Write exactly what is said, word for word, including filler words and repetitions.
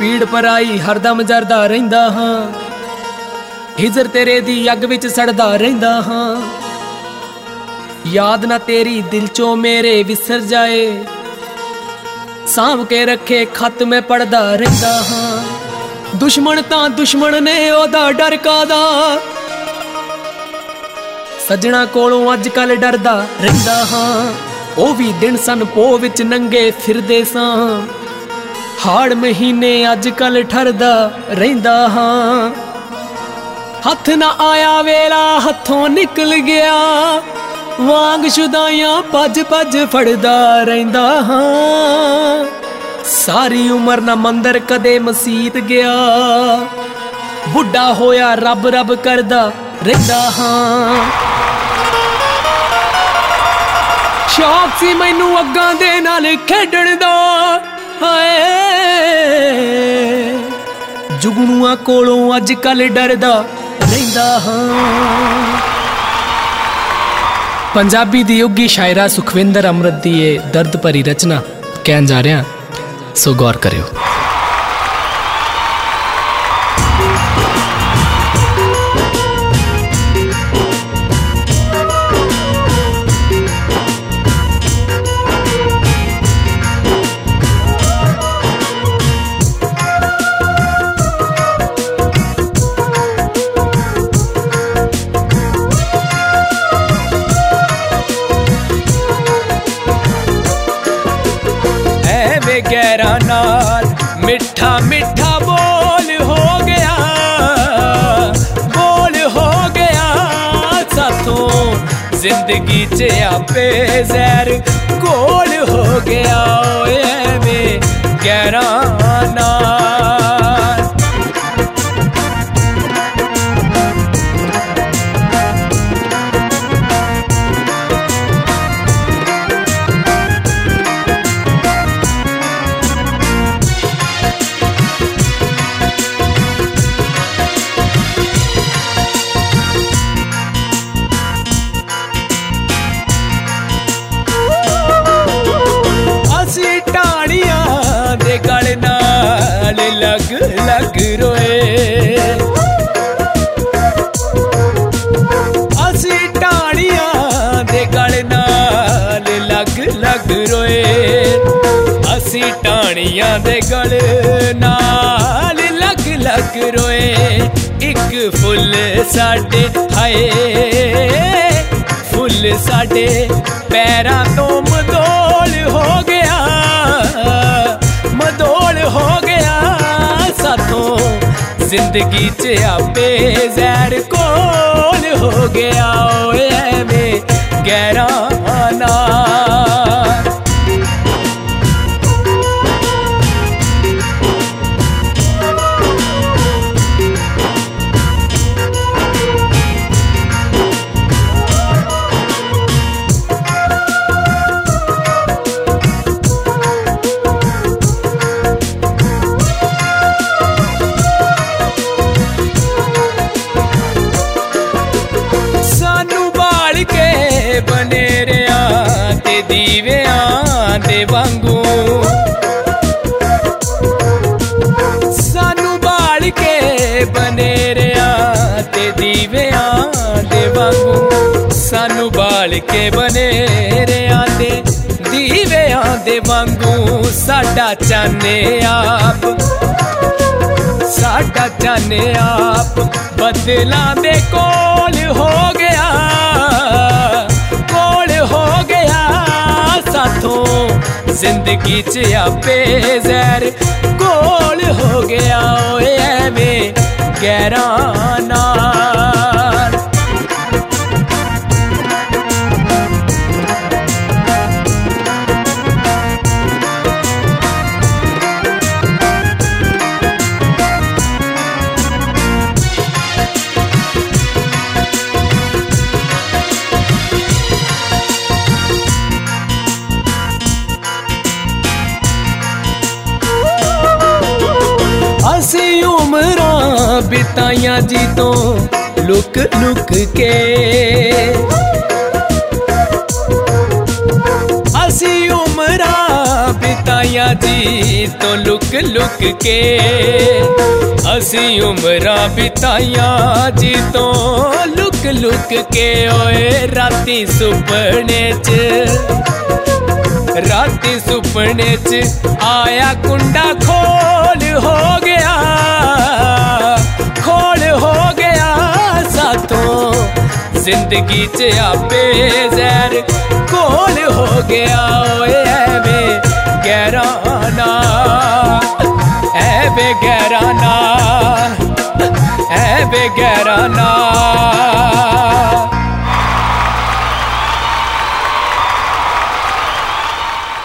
पीड़ पर आई हरदम जरदा रहिंदा हां, हिजर तेरे दी अग विच सड़दा रहिंदा हां। याद ना तेरी दिल चो मेरे विसर जाए, सांभ के रखे खत में पढ़दा रहिंदा हां। दुश्मन तां दुश्मन ने ओदा डर कादा, सजना कोलों अजकल डरदा रहिंदा हां। ओ भी दिन सन पो विच नंगे फिरदे सां, हाड़ महीने अजकल ठरदा रहिंदा हां। हथ ना आया वेला हथों निकल गया, वांग शुदाइयां भज भज फड़दा रहिंदा हां। सारी उम्र ना मंदिर कदे मसीत गया, बुढ़ा होया रब रब करदा रहिंदा हां। शौक सी मैनू अग्गां दे नाल खेडण दा, हाय जुगनुआ कोलों अजकल डरदा रहिंदा हां। पंजाबी दी उगी शायरा सुखविंदर अमृत दी ये दर्द भरी रचना कहन जा रहा, सो गौर करियो। गहरा नाल मिठा मिठा बोल हो गया, बोल हो गया साथों जिंदगी च आपे जहर घोल हो गया। में गहरा नाल गल नाल लग लग रोए, असी टाणियां दे गल नाल लग लग रोए। असी टाणियां दे गल नाल लग लग रोए। एक फुल साडे हाय फुल साडे पैरां तो मदोल हो गया, मदोल हो गया साथों जिंदगी च आपे जहर कोल हो गया। ओए में गहरा नाल बनेरियां ते दीवियां दे वांगू, सानू बाल के बनेरियां ते दीवियां दे वांगू, सानू बाल के बनेरियां ते दीवियां दे वांगू। साडा चाने आप साडा चाने आप बदलां दे कोल हो गया, हो गया साथों जिंदगी च आपे जहर घोल हो गया। ओए में गहरा नाल उमरां बिताइयां जी तो लुक लुक के, असी उमरां बिताया जी तो लुक लुक के, असी उम्रां बिताया जी तो लुक लुक के। ओए राती सुपने च, राती सुपने च आया कुंडा खोल हो गया, खोल हो गया साथों जिंदगी च आपे जहर कोल हो गया। ओए ऐ वे गहरा ना, ऐ वे गहरा